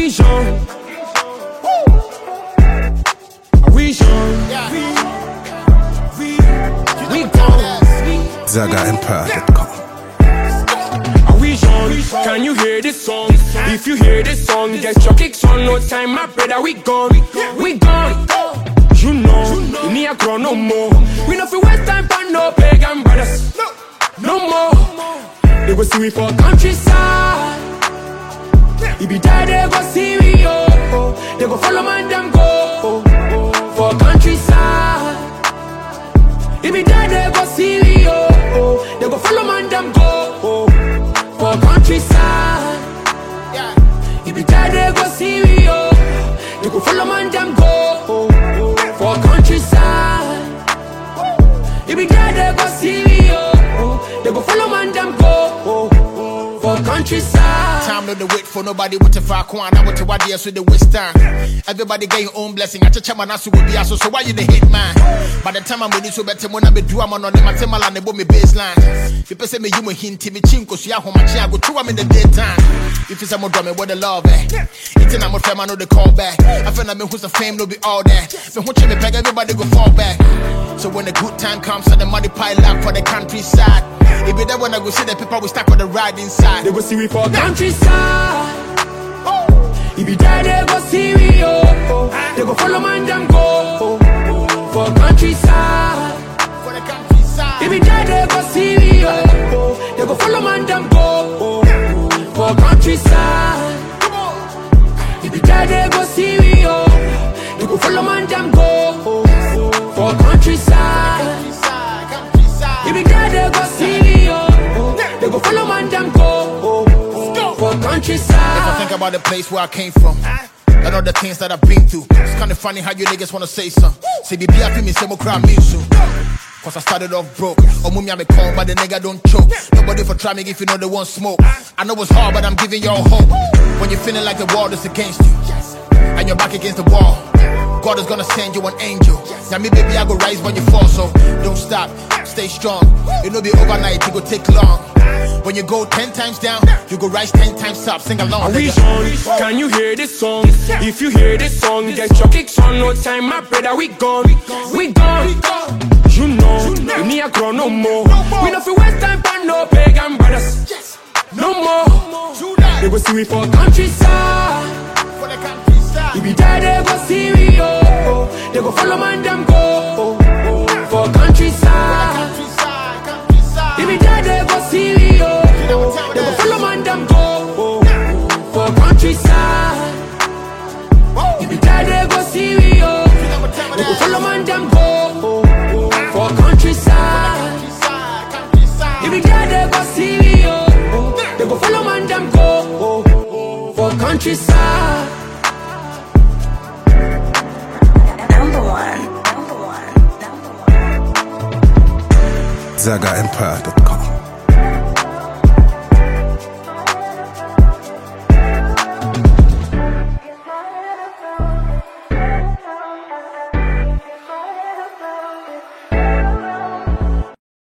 vision. A vision. We gone. ZagaEmpire.com. A vision. Can you hear this song? If you hear this song, get your kicks on. No time, my brother. We gone. We gone. You know, we need a grow no more. We no feel waste time for no pagan brothers. No more. They go see we for countryside. If be there, they go see we, oh. They go follow man, them go for countryside. If be there, they go see we, oh. They go follow man, them go for countryside. If be there, they go see we, oh. They go follow man, them go for countryside. If be there, they go see we, oh. They go follow man, them go for countryside. Time no the wait for nobody with a far corner. I want to what so the waste time. Everybody get your own blessing. I tell man asu will be aso. So why you the hit man? By the time I'm ready so better when I be do I'm on them. I tell my land they me baseline. People say me you me hint me chinko so ya home I go to I'm in the daytime. If it's a more drumming what the love it's in I'm a fam I know the call back. I feel like me who's the fame no be all that. Me who me peg everybody go fall back. So when the good time comes and the money pile up for the countryside. It be that when I go see the people we stack on the ride inside. They go see we for countryside. If be there, they go see we, oh. They go follow man, them go for countryside. For the countryside. If be there, they go see we, oh. They go follow man, them go for countryside. If be there, they go see we, oh. They go follow man, them go for countryside. If be there, they go see we, oh. They go follow man, them go for countryside. If I think about the place where I came from and all the things that I've been through, it's kinda funny how you niggas wanna say something. Say BB I feel me say more crowd me soon. Cause I started off broke. Oh mummy I'm a con but the nigga don't choke. Nobody for try me if you know they want smoke. I know it's hard but I'm giving y'all hope. When you're feeling like the world is against you and you're back against the wall, God is gonna send you an angel. Now me baby I go rise when you fall. So don't stop, stay strong. It'll be overnight, it go take long. When you go 10 times down, you go rise 10 times up. Sing along. Can you hear this song? If you hear this song, get your kicks on. No time, my brother. We gone. We gone. You know, we need a grow no more. We no feel waste time for no pagan brothers. No more. They go see we for countryside. If be there, they go see we, oh. They go follow man, them go for countryside. If be there, they go see we, oh. They go follow man, them go for countryside. If be there, they go see we, oh. They go follow man, them go for countryside. If be there, they go see we, oh. They go follow man, them go for countryside. ZagaEmpire.com.